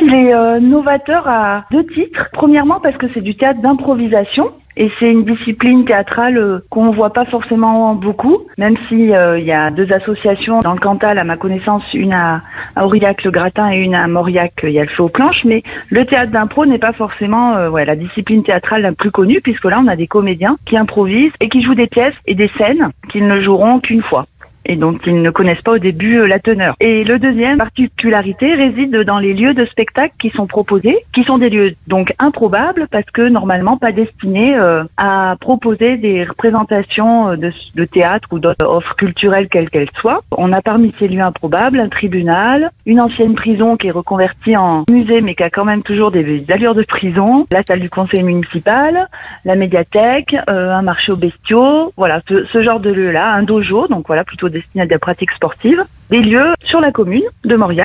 il est novateur à 2 titres. Premièrement parce que c'est du théâtre d'improvisation. Et c'est une discipline théâtrale qu'on voit pas forcément beaucoup, même si il y a 2 associations dans le Cantal, à ma connaissance, une à Aurillac-le-Gratin et une à Mauriac, il y a le feu aux planches, mais le théâtre d'impro n'est pas forcément la discipline théâtrale la plus connue, puisque là on a des comédiens qui improvisent et qui jouent des pièces et des scènes qu'ils ne joueront qu'une fois. Et donc ils ne connaissent pas au début la teneur. Et le deuxième particularité réside dans les lieux de spectacle qui sont proposés, qui sont des lieux donc improbables parce que normalement pas destinés à proposer des représentations de théâtre ou d'autres offres culturelles quelles qu'elles soient. On a parmi ces lieux improbables un tribunal, une ancienne prison qui est reconvertie en musée mais qui a quand même toujours des allures de prison, la salle du conseil municipal, la médiathèque, un marché aux bestiaux, voilà ce genre de lieux-là, un dojo, donc voilà plutôt destiné à des pratiques sportives, des lieux sur la commune de Mauriac.